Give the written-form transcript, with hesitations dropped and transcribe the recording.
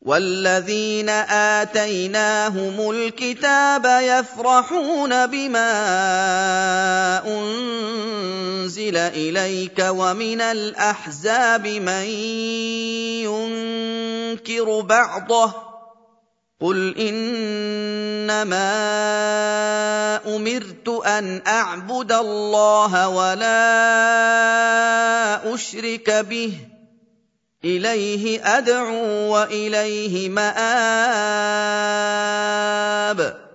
وَالَّذِينَ آتَيْنَاهُمُ الْكِتَابَ يَفْرَحُونَ بِمَا أُنزِلَ إِلَيْكَ ۖ وَمِنَ الْأَحْزَابِ مَن يُنكِرُ بَعْضَهُ ۚ قُلْ إِنَّمَا أُمِرْتُ أَنْ أَعْبُدَ اللَّهَ وَلَا أُشْرِكَ بِهِ ۚ إِلَيْهِ أَدْعُو وَإِلَيْهِ مَآبِ